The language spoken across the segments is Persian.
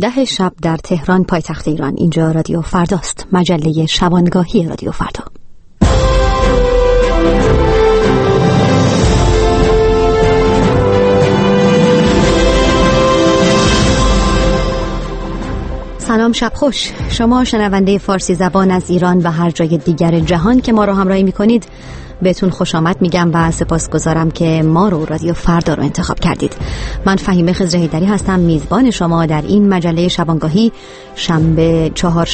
10 شب در تهران پایتخت ایران. اینجا رادیو فرداست، مجله شبانگاهی رادیو فردا. سلام، شب خوش. شما شنونده فارسی زبان از ایران و هر جای دیگر جهان که ما رو همراهی می‌کنید بهتون خوش آمد میگم و سپاسگزارم که ما رو رادیو فردا رو انتخاب کردید. من فهیمه خضر حیدری هستم، میزبان شما در این مجله شبانگاهی. شنبه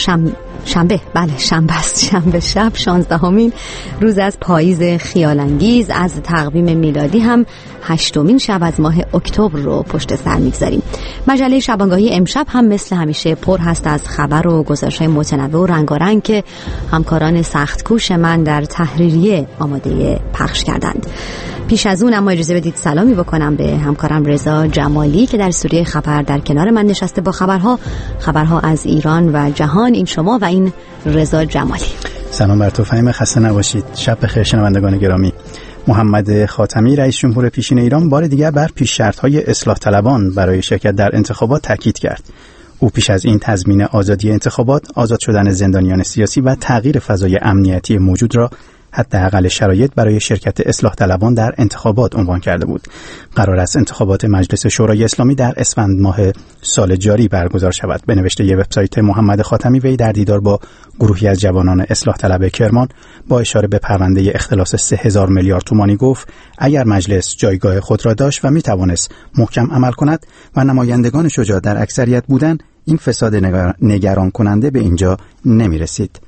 شب 16مین روز از پاییز خیال‌انگیز از تقویم میلادی هم 8مین شب از ماه اکتبر رو پشت سر میگذاریم. مجله شبانگاهی امشب هم مثل همیشه پر هست از خبر و گزارش‌های متنوع و رنگارنگ که همکاران سخت‌کوش من در تحریریه آماده پخش کردند. پیش از اون اما اجازه بدید سلامی بکنم به همکارم رضا جمالی که در استودیوی خبر در کنار من نشسته با خبرها از ایران و جهان. این شما و این رضا جمالی. سلام بر تو فهیمه، خسته نباشید. شب بخیر شنوندگان گرامی. محمد خاتمی رئیس جمهور پیشین ایران بار دیگر بر پیش شرط‌های اصلاح طلبان برای شرکت در انتخابات تاکید کرد. او پیش از این تضمین آزادی انتخابات، آزاد شدن زندانیان سیاسی و تغییر فضای امنیتی موجود را حداقل شرایط برای شرکت اصلاح طلبان در انتخابات عنوان کرده بود. قرار است انتخابات مجلس شورای اسلامی در اسفند ماه سال جاری برگزار شود. به نوشته وبسایت محمد خاتمی، وی در دیدار با گروهی از جوانان اصلاح طلب کرمان با اشاره به پرونده اختلاس 3000 میلیارد تومانی گفت اگر مجلس جایگاه خود را داشت و میتوانست محکم عمل کند و نمایندگان شجاع در اکثریت بودند، این فساد نگران کننده به اینجا نمی رسید.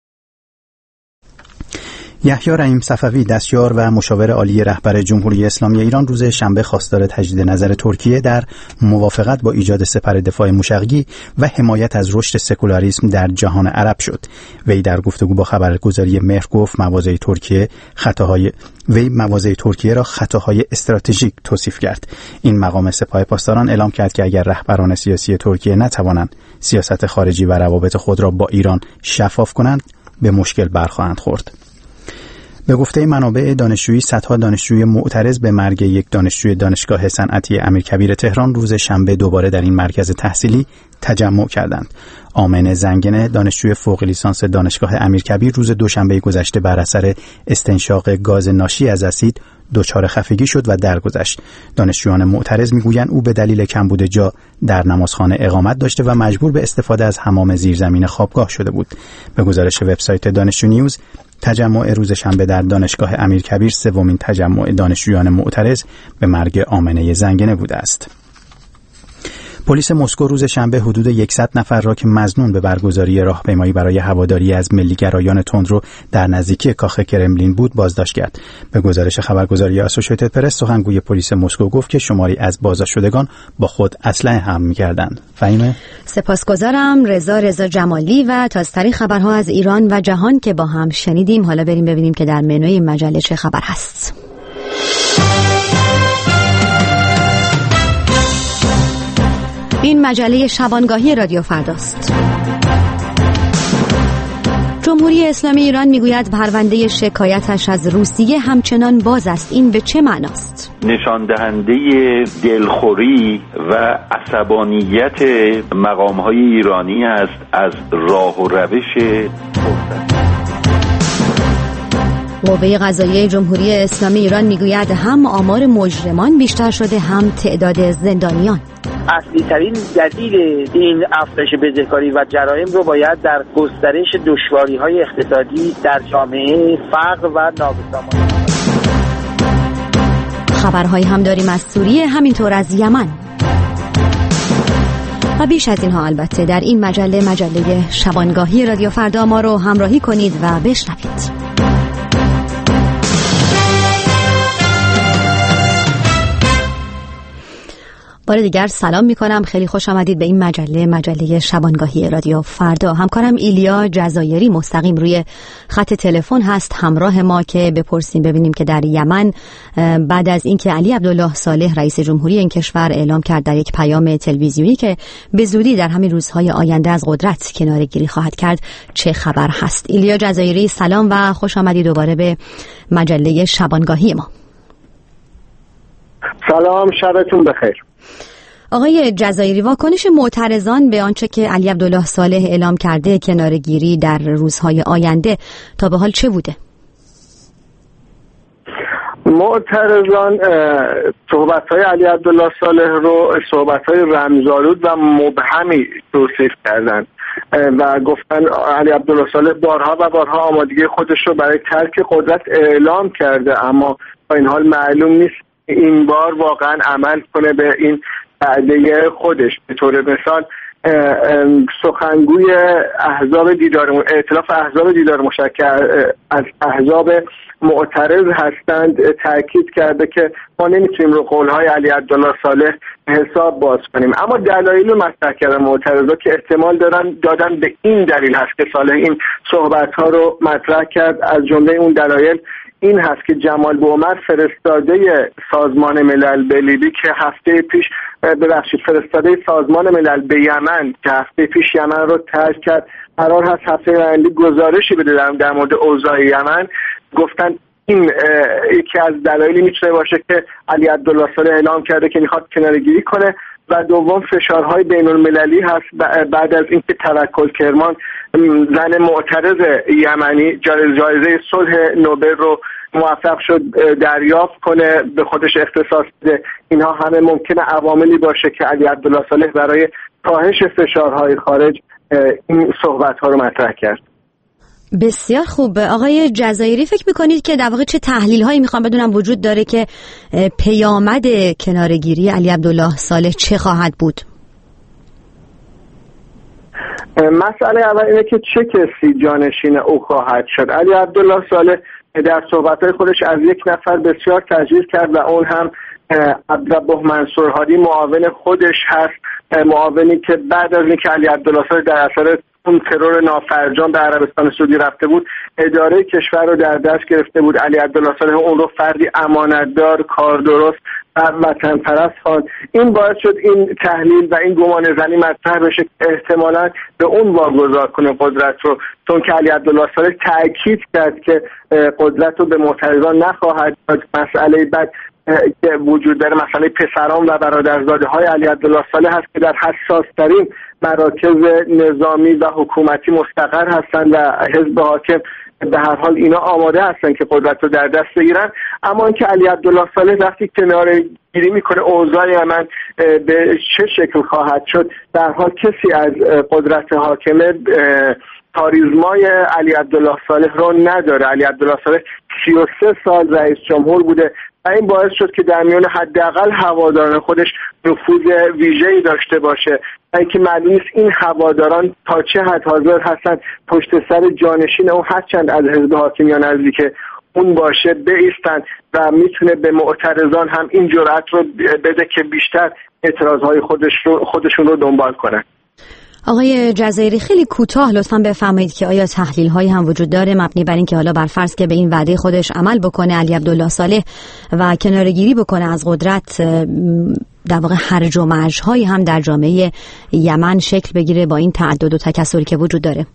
یحیی رحیم صفوی، دستیار و مشاور عالی رهبر جمهوری اسلامی ایران، روز شنبه خواستار تجدید نظر ترکیه در موافقت با ایجاد سپر دفاع موشکی و حمایت از رشد سکولاریسم در جهان عرب شد. وی در گفتگو با خبرگزاری مهر گفت مواضع ترکیه را خطاهای استراتژیک توصیف کرد. این مقام سپاه پاسداران اعلام کرد که اگر رهبران سیاسی ترکیه نتوانند سیاست خارجی و روابط خود را با ایران شفاف کنند، به مشکل برخواهند خورد. به گفته منابع دانشجویی، صدها دانشجوی معترض به مرگ یک دانشجوی دانشگاه صنعتی امیرکبیر تهران روز شنبه دوباره در این مرکز تحصیلی تجمع کردند. آمن زنگنه، دانشجوی فوق لیسانس دانشگاه امیرکبیر، روز دوشنبه گذشته بر اثر استنشاق گاز ناشی از اسید دچار خفگی شد و درگذشت. دانشجویان معترض میگویند او به دلیل کمبود جا در نمازخانه اقامت داشته و مجبور به استفاده از حمام زیرزمین خوابگاه شده بود. به گزارش وبسایت دانشجو نیوز، تجمع روز شنبه در دانشگاه امیرکبیر سومین تجمع دانشجویان معترض به مرگ آمنه زنگنه بوده است. پلیس مسکو روز شنبه حدود 100 نفر را که مظنون به برگزاری راهپیمایی برای هواداری از ملیگرایان تندرو در نزدیکی کاخ کرملین بود بازداشت کرد. به گزارش خبرگزاری اسوسییتد پرس، سخنگوی پلیس مسکو گفت که شماری از بازداشت شدگان با خود اسلحه حمل می‌کردند. فهیمه، سپاسگزارم رضا جمالی. و تازه‌ترین خبرها از ایران و جهان که با هم شنیدیم، حالا بریم ببینیم که در منوی مجله چه خبر هست. این مجله شبانگاهی رادیو فرداست. جمهوری اسلامی ایران میگوید پرونده شکایتش از روسیه همچنان باز است. این به چه معناست؟ نشان دهنده دلخوری و عصبانیت مقام‌های ایرانی است از راه و روش قوه قضاییه جمهوری اسلامی ایران میگوید هم آمار مجرمان بیشتر شده، هم تعداد زندانیان. اصلی ترین دلیل این افزایش بزهکاری و جرایم رو باید در گسترش دشواری‌های اقتصادی در جامعه، فقر و نابسامانی. خبرهایی هم داریم از سوریه، همینطور از یمن و بیش از اینها. البته در این مجله شبانگاهی رادیو فردا ما رو همراهی کنید و بشنوید. بار دیگر سلام میکنم، خیلی خوش آمدید به این مجله شبانگاهی رادیو فردا. همکارم ایلیا جزایری مستقیم روی خط تلفن هست همراه ما که بپرسیم ببینیم که در یمن بعد از اینکه علی عبدالله صالح رئیس جمهوری این کشور اعلام کرد در یک پیام تلویزیونی که به زودی در همین روزهای آینده از قدرت کناره‌گیری خواهد کرد، چه خبر هست؟ ایلیا جزایری سلام و خوش آمدید دوباره به مجله شبانگاهی ما. سلام، شبتون بخیر. آقای جزایری، واکنش معترضان به آنچه که علی عبدالله صالح اعلام کرده کناره‌گیری در روزهای آینده تا به حال چه بوده؟ معترضان صحبت‌های علی عبدالله صالح رو صحبت‌های رمزآلود و مبهمی توصیف کردند و گفتن علی عبدالله صالح بارها و بارها آمادگی خودش رو برای ترک قدرت اعلام کرده، اما با این حال معلوم نیست این بار واقعا عمل کنه به این وعده خودش. به طور مثال سخنگوی ائتلاف احزاب دیدار مشترک از احزاب معترض هستند تاکید کرده که ما نمیتونیم رو قولهای علی عبدالله صالح حساب باز کنیم، اما دلایل مطرح کردن معترضا که احتمال دادن به این دلیل هست که صالح این صحبت‌ها رو مطرح کرد. از جمله اون دلایل این هست که جمال بوعمر فرستاده سازمان ملل به لیبی که هفته پیش فرستاده سازمان ملل به یمن که هفته پیش یمن رو ترک کرد، قرار هست هفته آینده گزارشی بده در مورد اوضاع یمن. گفتن این یکی از دلایلی میتونه باشه که علی عبدالله صالح اعلام کرده که میخواد کناره‌گیری کنه. و دوم فشارهای بین المللی هست بعد از اینکه توکل کرمان زن معترض یمنی جایزه صلح نوبل رو موفق شد دریافت کنه، به خودش اختصاص بده. اینها همه ممکنه عواملی باشه که علی عبدالله صالح برای کاهش فشارهای خارج این صحبت‌ها رو مطرح کرد. بسیار خوب. آقای جزایری، فکر میکنید که در واقع چه تحلیل هایی میخوام بدونم وجود داره که پیامد کناره‌گیری علی عبدالله صالح چه خواهد بود؟ مسئله اول اینه که چه کسی جانشین او خواهد شد. علی عبدالله صالح در صحبت‌های خودش از یک نفر بسیار تجلیل کرد و اون هم عبدالله منصور هادی معاون خودش هست، معاونی که بعد از اینکه علی عبدالله صالح در اثر اون ترور نافرجام به عربستان سعودی رفته بود اداره کشور رو در دست گرفته بود. علی عبدالله صالح اون رو فردی امانتدار، کاردرست و وطن پرست خواند. این باعث شد این تحلیل و این گمان زنی مطرح بشه که احتمالاً به اون واگذار کنه قدرت رو، چون که علی عبدالله صالح تاکید کرد که قدرت رو به معترضان نخواهد داد. مسئله بعد که وجود داره مسئله پسران و برادرزاده های علی عبدالله صالح هست که در حساس ترین مراکز نظامی و حکومتی مستقر هستند و حزب حاکم به هر حال اینا آماده هستن که قدرت رو در دست بگیرن. اما اینکه علی عبدالله صالح وقتی کناره‌گیری میکنه اوضاع یمن به چه شکل خواهد شد، در حال کسی از قدرت حاکمه کاریزمای علی عبدالله صالح رو نداره. علی عبدالله صالح 33 سال رئیس جمهور بوده و این باعث شد که در میان حداقل هواداران خودش نفوذ ویژه‌ای داشته باشه و اینکه معلوم نیست این هواداران تا چه حد حاضر هستن پشت سر جانشین اون هرچند از حزب حاکم یا نزدیک اون باشه بایستن و میتونه به معترضان هم این جرأت رو بده که بیشتر اعتراضهای خودشون رو دنبال کنن. آقای جزایری، خیلی کوتاه لطفاً بفرمایید که آیا تحلیل هایی هم وجود داره مبنی بر این که حالا بر فرض که به این وعده خودش عمل بکنه علی عبدالله صالح و کناره‌گیری بکنه از قدرت، در واقع هرج و مرج هایی هم در جامعه یمن شکل بگیره با این تعدد و تکثری که وجود داره؟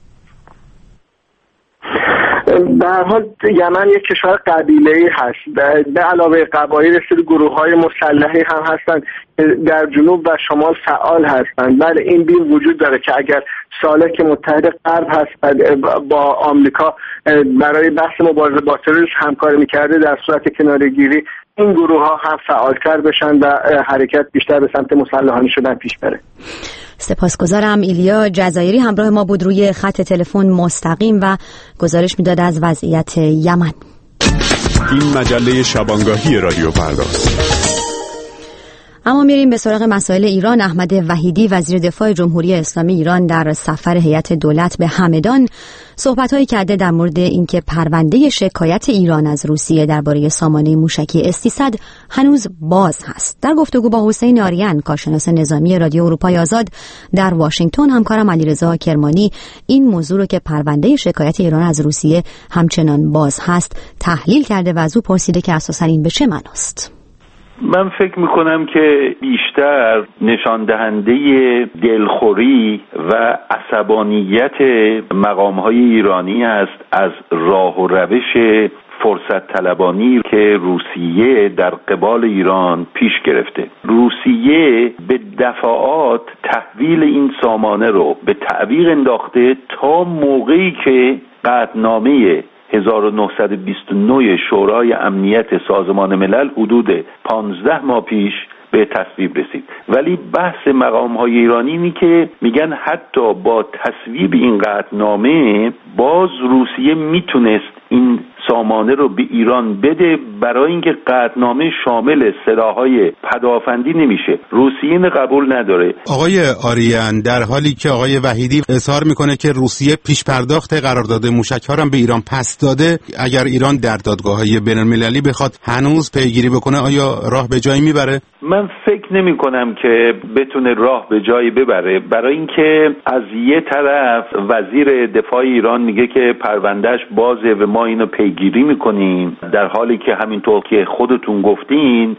به هر حال یمن یک کشور قبیله‌ای هست، به علاوه قبایل رسید گروه‌های مسلحی هم هستند در جنوب و شمال فعال هستند. بله این بین وجود داره که اگر صالح که متحد غرب هست با آمریکا برای بحث مبارزه با تروریسم همکاری می‌کرده، در صورت کناره‌گیری این گروه‌ها هم فعال‌تر بشن و حرکت بیشتر به سمت مسلحانه شدن پیش بره. سپاسگزارم. ایلیا جزایری همراه ما بود روی خط تلفن مستقیم و گزارش میداد از وضعیت یمن. این مجله شبانگاهی رادیو پرداز. اما میریم به سراغ مسائل ایران. احمد وحیدی وزیر دفاع جمهوری اسلامی ایران در سفر هیئت دولت به همدان صحبت‌هایی کرده در مورد اینکه پرونده شکایت ایران از روسیه درباره سامانه موشکی اس-300 هنوز باز هست. در گفتگو با حسین آریان کارشناس نظامی رادیو اروپای آزاد در واشنگتن، همکارم علیرضا کرمانی این موضوع رو که پرونده شکایت ایران از روسیه همچنان باز هست تحلیل کرده و از او پرسیده که اساساً این به چه معناست. من فکر میکنم که بیشتر نشان دهنده دلخوری و عصبانیت مقام‌های ایرانی است از راه و روش فرصت طلبانی که روسیه در قبال ایران پیش گرفته. روسیه به دفعات تحویل این سامانه رو به تعویق انداخته تا موقعی که قطعنامه 1929 شورای امنیت سازمان ملل حدود 15 ماه پیش به تصویب رسید. ولی بحث مقام‌های ایرانی اینه که میگن حتی با تصویب این قطعنامه باز روسیه میتونست این سامانه رو به ایران بده، برای اینکه قطعنامه شامل سلاح‌های پدافندی نمیشه. روسیه اینو قبول نداره. آقای آریان، در حالی که آقای وحیدی اظهار میکنه که روسیه پیش پرداخت قرارداد موشک‌ها رو به ایران پس داده، اگر ایران در دادگاه‌های بین‌المللی بخواد هنوز پیگیری بکنه آیا راه به جایی میبره؟ من فکر نمی کنم که بتونه راه به جایی ببره، برای اینکه از یه طرف وزیر دفاع ایران میگه که پروندهش بازه و ما اینو پیگیری میکنیم، در حالی که همینطور که خودتون گفتین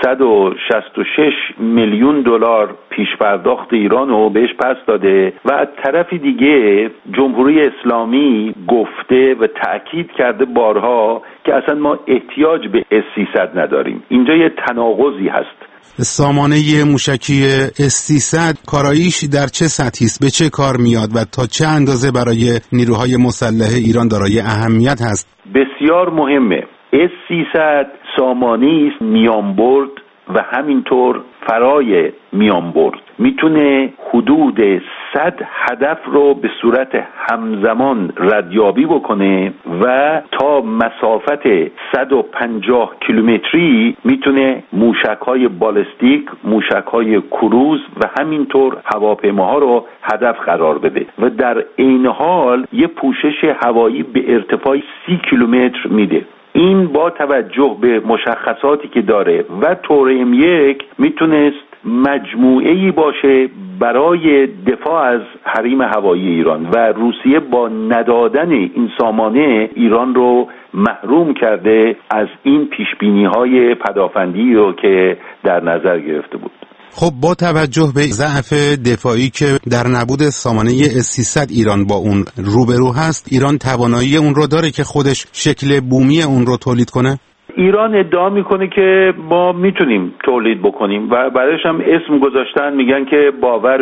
166 میلیون دلار پیش پرداخت ایران رو بهش پس داده و از طرف دیگه جمهوری اسلامی گفته و تأکید کرده بارها که اصلا ما احتیاج به S-300 نداریم. اینجا یه تناقضی هست. سامانه موشکی S-300 کاراییش در چه سطحی است؟ به چه کار میاد و تا چه اندازه برای نیروهای مسلح ایران دارای اهمیت هست؟ بسیار مهمه. S-300 سامانه است میانبرد و همینطور فرای میانبرد. میتونه حدود 100 هدف رو به صورت همزمان ردیابی بکنه و تا مسافت 150 کیلومتری میتونه موشک‌های بالستیک، موشک‌های کروز و همینطور هواپیماها رو هدف قرار بده و در عین حال یه پوشش هوایی به ارتفاع 30 کیلومتر میده. این با توجه به مشخصاتی که داره و تورم 1 میتونست مجموعه‌ای باشه برای دفاع از حریم هوایی ایران و روسیه با ندادن این سامانه ایران رو محروم کرده از این پیشبینی‌های پدافندی رو که در نظر گرفته بود. خب با توجه به ضعف دفاعی که در نبود سامانه S-300 ایران با اون روبرو هست، ایران توانایی اون رو داره که خودش شکل بومی اون رو تولید کنه؟ ایران ادعا میکنه که ما میتونیم تولید بکنیم و برایش هم اسم گذاشتن، میگن که باور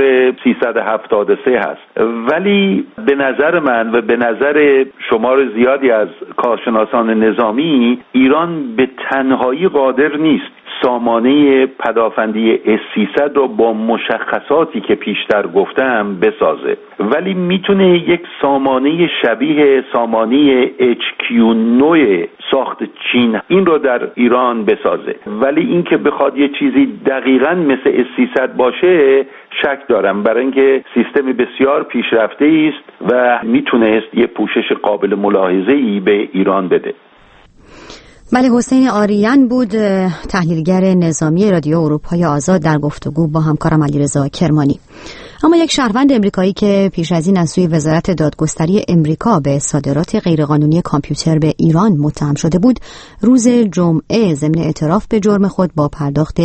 373 هست. ولی به نظر من و به نظر شمار زیادی از کارشناسان نظامی، ایران به تنهایی قادر نیست سامانه پدافندی S-300 رو با مشخصاتی که پیشتر گفتم بسازه، ولی میتونه یک سامانه شبیه سامانه HQ-9 ساخت چین این رو در ایران بسازه. ولی اینکه بخواد یه چیزی دقیقاً مثل S-300 باشه شک دارم، برای اینکه سیستم بسیار پیشرفته است و میتونست یه پوشش قابل ملاحظه‌ای به ایران بده. بله، حسین آریان بود، تحلیلگر نظامی رادیو اروپای آزاد در گفتگو با همکارم علیرضا کرمانی. اما یک شهروند امریکایی که پیش از این از سوی وزارت دادگستری امریکا به صادرات غیرقانونی کامپیوتر به ایران متهم شده بود، روز جمعه ضمن اعتراف به جرم خود با پرداخت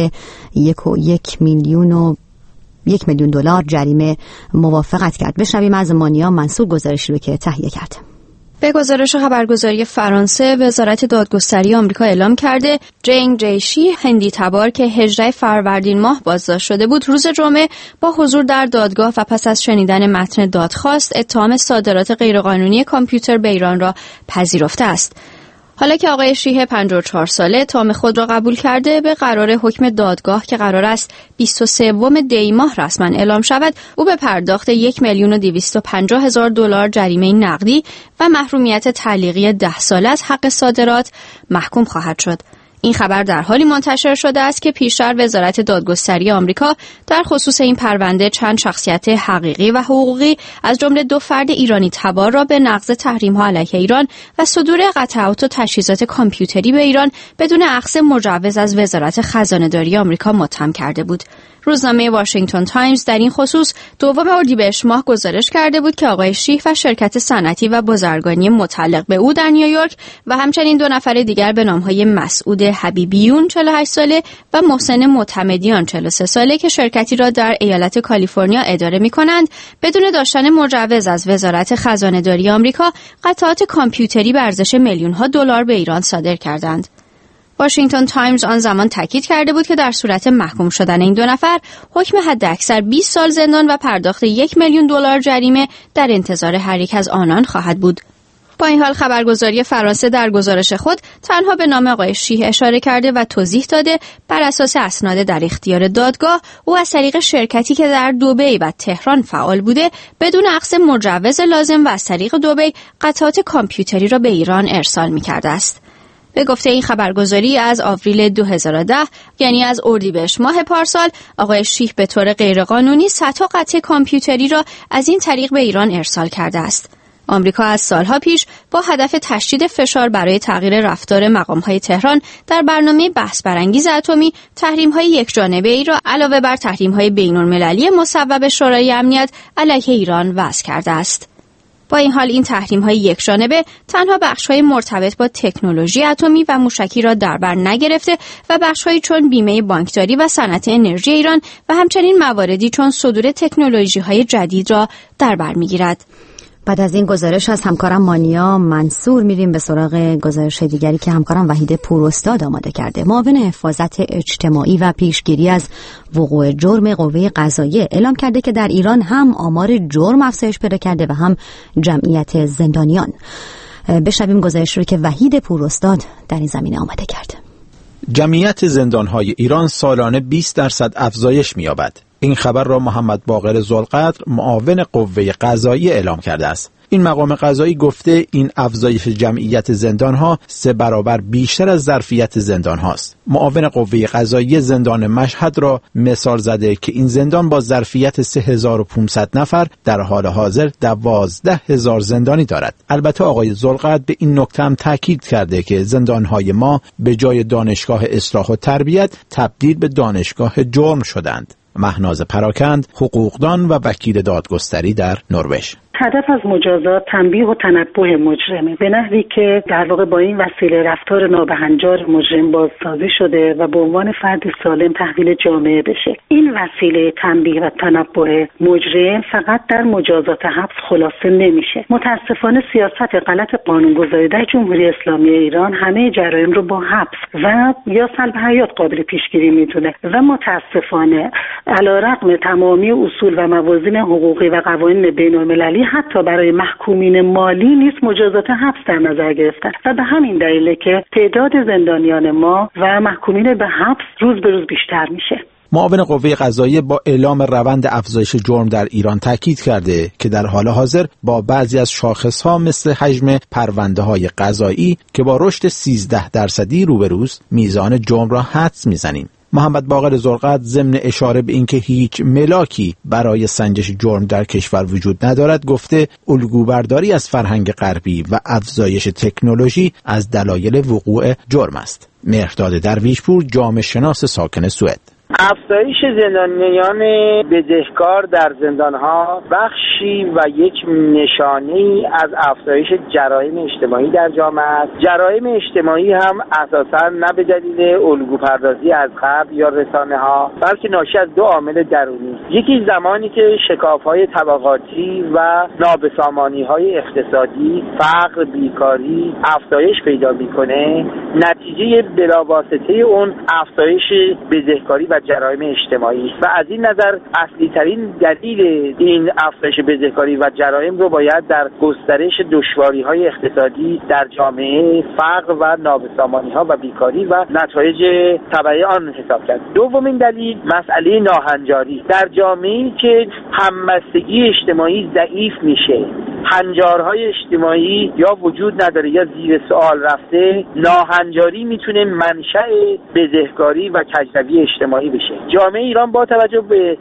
1 میلیون دلار جریمه موافقت کرد. بشنویم از مانیا منصور گزارشی رو که تهیه کرد. به گزارش خبرگزاری فرانسه، وزارت دادگستری آمریکا اعلام کرده جنگ جیشی، هندی تبار که 18 فروردین ماه بازداشت شده بود، روز جمعه با حضور در دادگاه و پس از شنیدن متن دادخواست اتهام صادرات غیرقانونی کامپیوتر به ایران را پذیرفته است. حالا که آقای شیح 54 ساله اتهام خود را قبول کرده، به قرار حکم دادگاه که قرار است 23 دی ماه رسما اعلام شود، او به پرداخت 1,250,000 دلار جریمه نقدی و محرومیت تعلیقی 10 ساله از حق صادرات محکوم خواهد شد. این خبر در حالی منتشر شده است که پیشتر وزارت دادگستری آمریکا در خصوص این پرونده چند شخصیت حقیقی و حقوقی از جمله 2 فرد ایرانی تبار را به نقض تحریم‌ها علیه ایران و صدور قطعات و تجهیزات کامپیوتری به ایران بدون اخذ مجوز از وزارت خزانه‌داری آمریکا متهم کرده بود. روزنامه واشنگتن تایمز در این خصوص 2 اردیبهشت ماه گزارش کرده بود که آقای شیح و شرکت صنعتی و بازرگانی متعلق به او در نیویورک و همچنین 2 نفر دیگر به نام‌های مسعود حبیبیون 48 ساله و محسن معتمدیان 43 ساله که شرکتی را در ایالت کالیفرنیا اداره می‌کنند، بدون داشتن مجوز از وزارت خزانه‌داری آمریکا قطعات کامپیوتری به ارزش میلیون‌ها دلار به ایران صادر کردند. واشنگتن تایمز آن زمان تاکید کرده بود که در صورت محکوم شدن این دو نفر، حکم حداکثر 20 سال زندان و پرداخت 1 میلیون دلار جریمه در انتظار هر یک از آنان خواهد بود. با این حال خبرگزاری فرانسه در گزارش خود تنها به نام آقای شیح اشاره کرده و توضیح داده بر اساس اسناد در اختیار دادگاه او از طریق شرکتی که در دبی و تهران فعال بوده بدون اخذ مجوز لازم و از طریق دبی قطعات کامپیوتری را به ایران ارسال می‌کرده است. به گفته این خبرگزاری از آوریل 2010 یعنی از اردیبهشت ماه پارسال، آقای شیح به طور غیرقانونی صدها قطعه کامپیوتری را از این طریق به ایران ارسال کرده است. آمریکا از سالها پیش با هدف تشدید فشار برای تغییر رفتار مقام‌های تهران در برنامه بحث برانگیز اتمی تحریم‌های یکجانبه‌ای را علاوه بر تحریم‌های بین‌المللی مصوب شورای امنیت علیه ایران وضع کرده است. با این حال این تحریم‌های یکجانبه تنها بخش‌های مرتبط با تکنولوژی اتمی و موشکی را در بر نگرفته و بخش‌هایی چون بیمه بانکداری و صنعت انرژی ایران و همچنین مواردی چون صدور تکنولوژی‌های جدید را در بر می‌گیرد. بعد از این گزارش از همکارم مانیا منصور میریم به سراغ گزارش دیگری که همکارم وحید پوراستاد آماده کرده. معاون حفاظت اجتماعی و پیشگیری از وقوع جرم قوه قضاییه اعلام کرده که در ایران هم آمار جرم افزایش پیدا کرده و هم جمعیت زندانیان. بشنویم گزارش رو که وحید پوراستاد در این زمینه آماده کرده. جمعیت زندانهای ایران سالانه 20% افزایش می‌یابد. این خبر را محمد باقر ذوالقدر معاون قوه قضاییه اعلام کرده است. این مقام قضایی گفته این افزایش جمعیت زندانها 3 برابر بیشتر از ظرفیت زندانهاست. معاون قوه قضاییه زندان مشهد را مثال زده که این زندان با ظرفیت 3500 نفر در حال حاضر 12000 زندانی دارد. البته آقای ذوالقدر به این نکته هم تاکید کرده که زندانهای ما به جای دانشگاه اصلاح و تربیت تبدیل به دانشگاه جرم شدند. مهناز پراکند، حقوقدان و وکیل دادگستری در نروژ. هدف از مجازات تنبیه و تنبه مجرمه به نحوی که در واقع با این وسیله رفتار نابهنجار مجرم بازسازی شده و به عنوان فرد سالم تحویل جامعه بشه. این وسیله تنبیه و تنبه مجرم فقط در مجازات حبس خلاصه نمیشه. متاسفانه سیاست غلط قانونگذاری در جمهوری اسلامی ایران همه جرایم رو با حبس و یا سلب حیات قابل پیشگیری میدونه و متاسفانه علیرغم تمامی اصول و موازین حقوقی و قوانین بین‌المللی حتی برای محکومین مالی نیز مجازات حبس در نظر گرفتن و به همین دلیله که تعداد زندانیان ما و محکومین به حبس روز به روز بیشتر میشه. معاون قوه قضاییه با اعلام روند افزایش جرم در ایران تاکید کرده که در حال حاضر با بعضی از شاخصها مثل حجم پرونده‌های قضایی که با رشد 13% روبروست میزان جرم را حدس میزنیم. محمد باقر ذوالقدر ضمن اشاره به اینکه هیچ ملاکی برای سنجش جرم در کشور وجود ندارد گفته الگوبرداری از فرهنگ غربی و افزایش تکنولوژی از دلایل وقوع جرم است. مهرداد درویشپور، جامعه شناس ساکن سوئد: افزایش زندانیان بدهکار در زندانها بخشی و یک نشانه‌ای از افزایش جرایم اجتماعی در جامعه است. جرایم اجتماعی هم اساساً نه به دلیل الگوپردازی از غرب یا رسانه‌ها بلکه ناشی از 2 عامل درونی. یکی زمانی که شکاف‌های طبقاتی و نابسامانی‌های اقتصادی، فقر، بیکاری افزایش پیدا می‌کنه، نتیجه بلاواسطه اون افزایش بدهکاری و جرایم اجتماعی و از این نظر اصلی ترین دلیل این افزایش بدهکاری و جرایم رو باید در گسترش دشواری‌های اقتصادی در جامعه، فقر و نابسامانی‌ها و بیکاری و نتایج تبعی آن حساب کرد. دومین دلیل مسئله ناهنجاری در جامعه‌ای که همبستگی اجتماعی ضعیف میشه، هنجارهای اجتماعی یا وجود نداره یا زیر سوال رفته، ناهنجاری میتونه منشأ بدهکاری و کجروی اجتماعی بشه. جامعه ایران با توجه به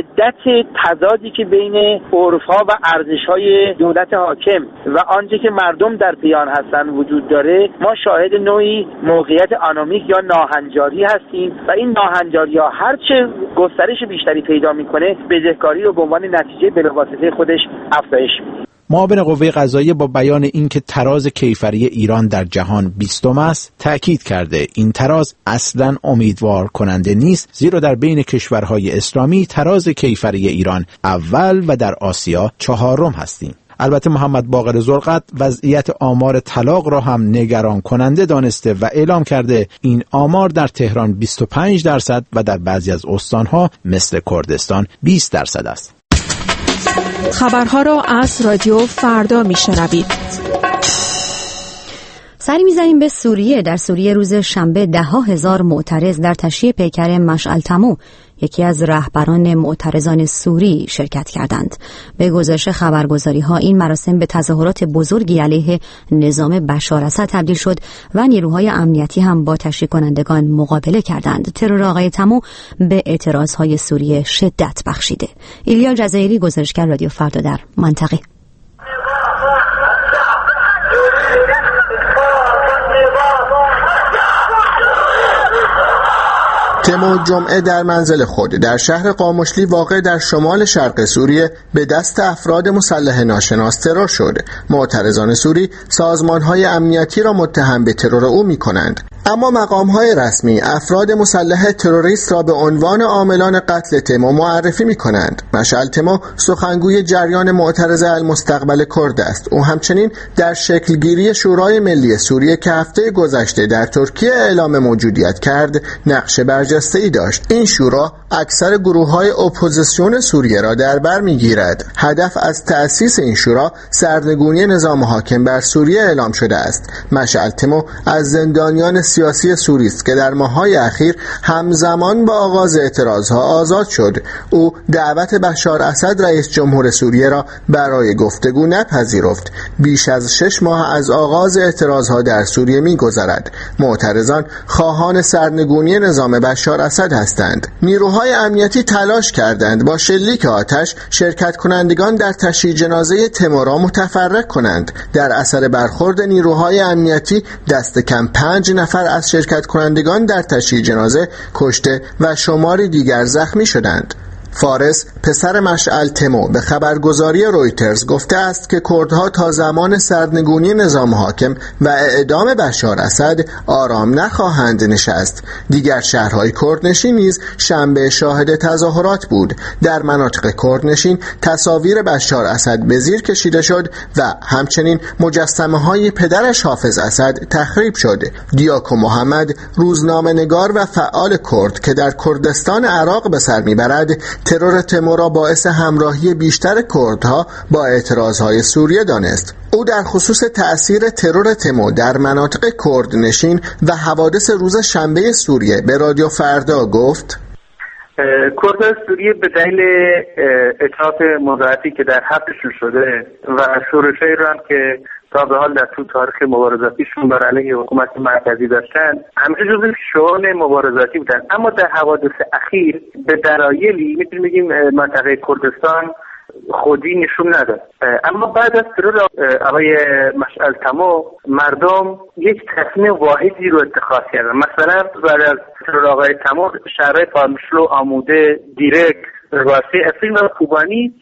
شدت تضادی که بین عرف‌ها و ارزش‌های دولت حاکم و آنچه که مردم در پیان هستن وجود داره، ما شاهد نوعی موقعیت آنومیک یا ناهنجاری هستیم و این ناهنجاری‌ها هرچه گسترش بیشتری پیدا میکنه بدهکاری رو به عنوان نتیجه بلاواسطه خودش افزایش میده. معاون قوه قضاییه با بیان اینکه تراز کیفری ایران در جهان 20م است، تأکید کرده این تراز اصلاً امیدوار کننده نیست، زیرا در بین کشورهای اسلامی تراز کیفری ایران اول و در آسیا 4م هستیم. البته محمد باقر ذوالقدر وضعیت آمار طلاق را هم نگران کننده دانسته و اعلام کرده این آمار در تهران 25% و در بعضی از استانها مثل کردستان 20% است. خبرها را از رادیو فردا میشنوید. سری میزنیم به سوریه. در سوریه روز شنبه 10,000 معترض در تشییع پیکر مشعل طموح، یکی از رهبران معترضان سوری، شرکت کردند. به گزارش خبرگزاری‌ها این مراسم به تظاهرات بزرگی علیه نظام بشار اسد تبدیل شد و نیروهای امنیتی هم با تشییع کنندگان مقابله کردند. ترور آقای طموح به اعتراضهای سوریه شدت بخشیده. ایلیا جزایری، گزارشگر رادیو فردا در منطقه. طموح جمعه در منزل خود در شهر قامشلی واقع در شمال شرق سوریه به دست افراد مسلح ناشناس ترور شد. معترضان سوری سازمان‌های امنیتی را متهم به ترور او می‌کنند، اما مقام‌های رسمی افراد مسلح تروریست را به عنوان عاملان قتل طموح معرفی می‌کنند. مشعل طموح سخنگوی جریان معترض المستقبل کرد است. او همچنین در شکلگیری شورای ملی سوریه که هفته گذشته در ترکیه اعلام موجودیت کرد نقش برجسته‌ای داشت. این شورا اکثر گروه‌های اپوزیسیون سوریه را در بر می‌گیرد. هدف از تأسیس این شورا سرنگونی نظام حاکم بر سوریه اعلام شده است. مشعل طموح از زندانیان سیاسی سوری است که در ماه‌های اخیر همزمان با آغاز اعتراضها آزاد شد. او دعوت بشار اسد رئیس جمهور سوریه را برای گفتگو نپذیرفت. بیش از 6 ماه از آغاز اعتراضها در سوریه می‌گذرد. معترضان خواهان سرنگونی نظام بشار اسد هستند. نیروهای امنیتی تلاش کردند با شلیک آتش شرکت کنندگان در تشییع جنازه طموح را متفرق کنند. در اثر برخورد نیروهای امنیتی دست کم 5 نفر از شرکت کنندگان در تشییع جنازه کشته و شماری دیگر زخمی شدند. فارس پسر مشعل طموح به خبرگزاری رویترز گفته است که کردها تا زمان سرنگونی نظام حاکم و اعدام بشار اسد آرام نخواهند نشست. دیگر شهرهای کردنشین نیز شنبه شاهد تظاهرات بود. در مناطق کردنشین تصاویر بشار اسد به زیر کشیده شد و همچنین مجسمه‌های پدرش حافظ اسد تخریب شد. دیاکو محمد، روزنامه‌نگار و فعال کرد که در کردستان عراق به سر میبرد، ترور طموح را باعث همراهی بیشتر کردها با اعتراضهای سوریه دانست. او در خصوص تأثیر ترور طموح در مناطق کردنشین و حوادث روز شنبه سوریه به رادیو فردا گفت: کردان سوریه به دلیل اطاعت مضاعفی که در حقشون شده و شورش‌هایی رو هم که تا به حال در طول تاریخ مبارزاتیشون بر علیه حکومت مرکزی داشتن، همیشه جزو شؤون مبارزاتی بودن. اما در حوادث اخیر به دلایلی میتونیم بگیم منطقه کردستان خودی نشون نداد. اما بعد از ترور آقای مشعل طموح مردم یک تصمیم واحدی رو اتخاذ کردن. مثلا بعد از ترور آقای طموح شهرهای پارمشلو، آموده، دیرک، رواسی، افرین و کوبانی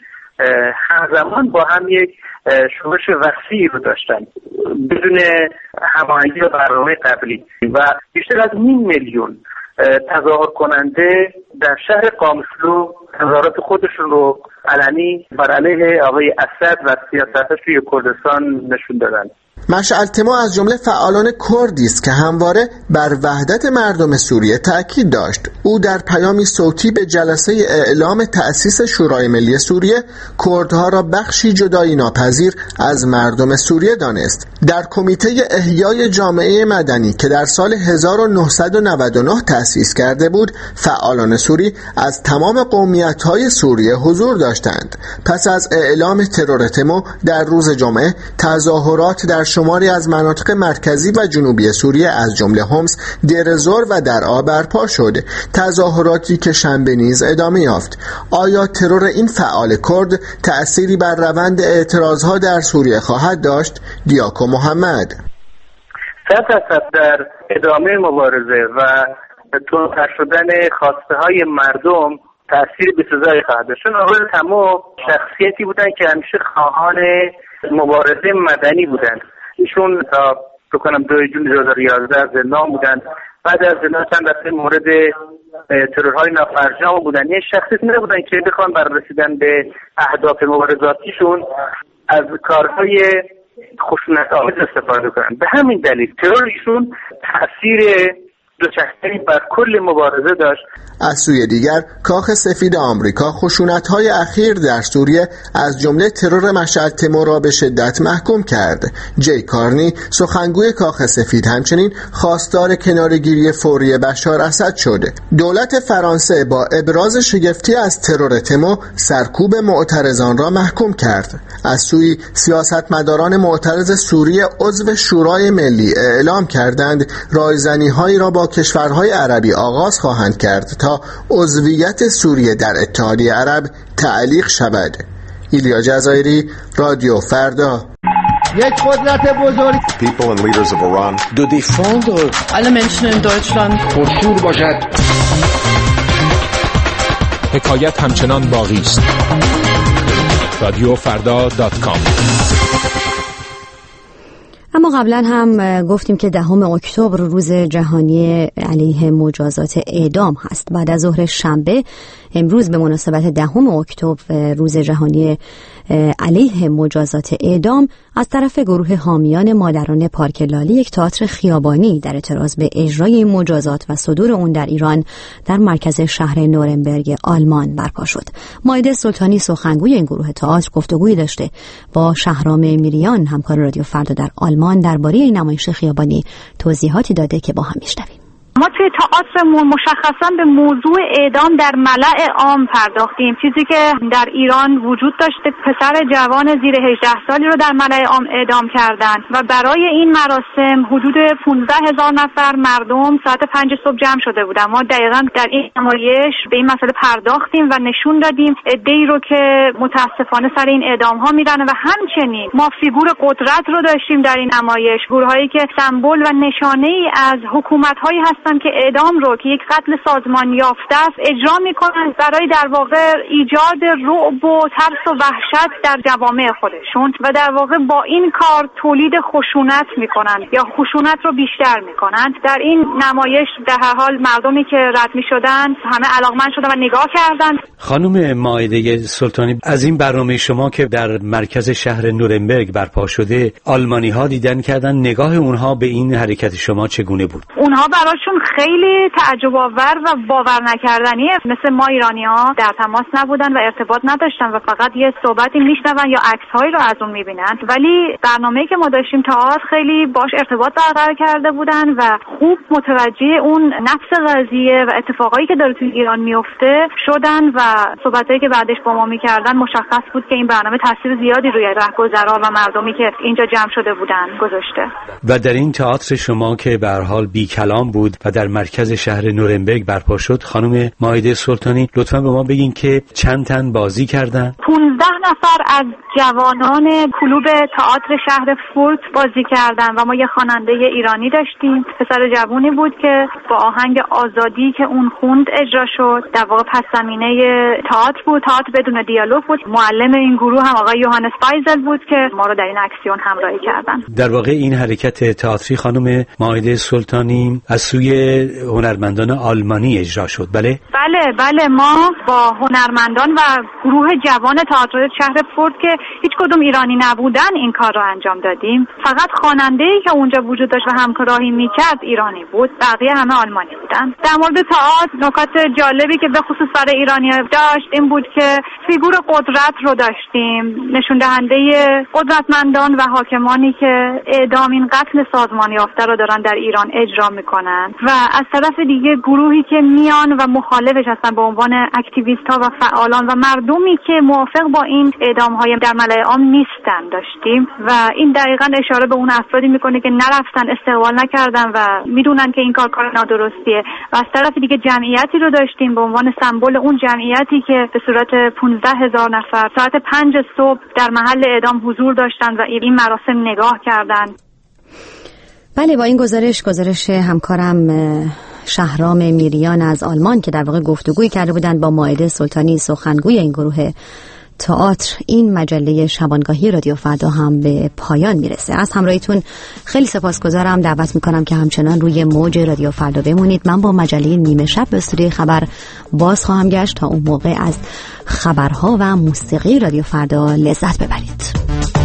همزمان با هم یک شورش وسیعی رو داشتن بدون هماهنگی و برنامه قبلی و بیشتر از 500,000 تظاهر کننده در شهر قامشلو تظاهرات خودشون رو علنی بر علیه آقای اسد و سیاستش توی کردستان نشون دادن. مشعل طموح از جمله فعالان کردی است که همواره بر وحدت مردم سوریه تأکید داشت. او در پیامی صوتی به جلسه اعلام تأسیس شورای ملی سوریه کردها را بخشی جدایی ناپذیر از مردم سوریه دانست. در کمیته احیای جامعه مدنی که در سال 1999 تأسیس کرده بود، فعالان سوری از تمام قومیت‌های سوریه حضور داشتند. پس از اعلام ترور طموح در روز جمعه، تظاهرات در شماری از مناطق مرکزی و جنوبی سوریه از جمله حمص، دیر زور و درعا برپا شد. تظاهراتی که شنبه نیز ادامه یافت. آیا ترور این فعال کرد تأثیری بر روند اعتراضها در سوریه خواهد داشت؟ دیاکو محمد: در ادامه مبارزه و تندتر شدن خواسته های مردم تأثیر بسزایی خواهد داشت. چون آقای طموح شخصیتی بودن که همیشه خواهان مبارزه مدنی بودن. ایشون تا بکنم 2 جون 2011 زندان بودن. بعد از زندان چند دفعه مورد ترورهای نافرجام بودن. یه شخصیت نبودن که بخوان برای رسیدن به اهداف مبارزاتیشون از کارهای خشونت‌آمیز استفاده کنن. به همین دلیل ترور ایشون تأثیر دوچشمه‌ای بر کل مبارزه داشت. از سوی دیگر کاخ سفید آمریکا خشونت‌های اخیر در سوریه از جمله ترور مشعل تمو را به شدت محکوم کرد. جی کارنی سخنگوی کاخ سفید همچنین خواستار کناره‌گیری فوری بشار اسد شد. دولت فرانسه با ابراز شگفتی از ترور تمو سرکوب معترضان را محکوم کرد. از سوی سیاستمداران معترض سوریه عضو شورای ملی اعلام کردند رایزنی‌هایی را با کشورهای عربی آغاز خواهند کرد تا عضویت سوریه در اتحادیه عرب تعلیق شود. ایلیا جزایری، رادیو فردا. یک قدرت بزرگ. People and leaders of Iran. Do défendre alle Menschen in Deutschland. پرشور باشد. حکایت همچنان باقی است. radiofarda.com. اما قبلا هم گفتیم که 10 اکتبر روز جهانی علیه مجازات اعدام هست. بعد از ظهر شنبه امروز به مناسبت 10 اکتبر روز جهانی علیه مجازات اعدام از طرف گروه حامیان مادران پارک لاله یک تئاتر خیابانی در اعتراض به اجرای این مجازات و صدور اون در ایران در مرکز شهر نورنبرگ آلمان برپا شد. مائده سلطانی سخنگوی این گروه تئاتر گفتگویی داشته با شهرام میریان همکار رادیو فردا در آلمان درباره این نمایش خیابانی توضیحاتی داده که با هم میشنویم. ما توی تئاترمون مشخصا به موضوع اعدام در ملأ عام پرداختیم، چیزی که در ایران وجود داشته. پسر جوان زیر 18 سالی رو در ملأ عام اعدام کردن و برای این مراسم حدود 15,000 نفر مردم ساعت 5 صبح جمع شده بودن. ما دقیقاً در این نمایش به این مسئله پرداختیم و نشون دادیم عده‌ای رو که متاسفانه سر این اعدام ها میرن و همچنین ما فیگور قدرت رو داشتیم در این نمایش، گروهایی که سمبل و نشانه‌ای از حکومت‌هایی هستن که اعدام رو که یک قتل سازمان یافته است اجرا میکنن برای در واقع ایجاد رعب و ترس و وحشت در جوامع خودشون و در واقع با این کار تولید خشونت میکنن یا خشونت رو بیشتر میکنن. در این نمایش در هر حال مردمی که رد میشدن همه علاقمند شدن و نگاه کردن. خانم مائده سلطانی، از این برنامه شما که در مرکز شهر نورنبرگ برپا شده آلمانی ها دیدن کردن، نگاه اونها به این حرکت شما چگونه بود؟ اونها براشون خیلی تعجب آور و باور نکردنیه. مثل ما ایرانی‌ها در تماس نبودن و ارتباط نداشتن و فقط یه صحبتی میشنون یا عکس‌هایی رو از اون میبینن، ولی برنامه‌ای که ما داشتیم تئاتر خیلی باش ارتباط برقرار کرده بودن و خوب متوجه اون نفس قضیه و اتفاقایی که داره توی ایران میفته شدن و صحبتایی که بعدش با ما میکردن مشخص بود که این برنامه تاثیر زیادی روی رهگذرا و مردمی که اینجا جمع شده بودن گذاشته. و در این تئاتر شما که به هر حال بی کلام بود و در مرکز شهر نورنبرگ برپا شد، خانم مائده سلطانی لطفاً به ما بگین که چند تن بازی کردن؟ 15 نفر از جوانان کلوب تئاتر شهر فورت بازی کردن و ما یه خواننده ایرانی داشتیم. پسر جوانی بود که با آهنگ آزادی که اون خوند اجرا شد. در واقع پس زمینه تئاتر بود، تئاتر بدون دیالوگ بود. معلم این گروه هم آقای یوهانس فایزل بود که ما رو در این اکسیون همراهی کردن. در واقع این حرکت تئاتری خانم مائده سلطانی از سوی هنرمندان آلمانی اجرا شد. بله ما با هنرمندان و گروه جوان تئاتر شهر فورت که هیچ کدوم ایرانی نبودن این کار رو انجام دادیم. فقط خواننده‌ای که اونجا وجود داشت و همکاری میکرد ایرانی بود، بقیه همه آلمانی بودن. در مورد تئاتر نکات جالبی که به خصوص برای ایرانی‌ها داشت این بود که فیگور قدرت رو داشتیم، نشون دهنده قدرتمندان و حاکمانی که اعدام این قتل سازمان یافته رو دارن در ایران اجرا میکنن و از طرف دیگه گروهی که میان و مخالفش هستن به عنوان اکتیویست‌ها و فعالان و مردمی که موافق با این اعدام‌های در ملأ عام نیستن داشتیم و این دقیقاً اشاره به اون افرادی میکنه که نرفتن، استقبال نکردن و میدونن که این کار نادرستیه و از طرف دیگه جمعیتی رو داشتیم به عنوان سمبل اون جمعیتی که به صورت 15,000 نفر ساعت 5 صبح در محل اعدام حضور داشتن و این مراسم نگاه کردن. بله، با این گزارش همکارم شهرام میریان از آلمان که در واقع گفتگویی کرده بودند با مائده سلطانی سخنگوی این گروه تئاتر این مجله شبانگاهی رادیو فردا هم به پایان میرسه. از همراهیتون خیلی سپاسگزارم. دعوت میکنم که همچنان روی موج رادیو فردا بمونید. من با مجله نیمه شب به استودیوی خبر باز خواهم گشت. تا اون موقع از خبرها و موسیقی رادیو فردا لذت ببرید.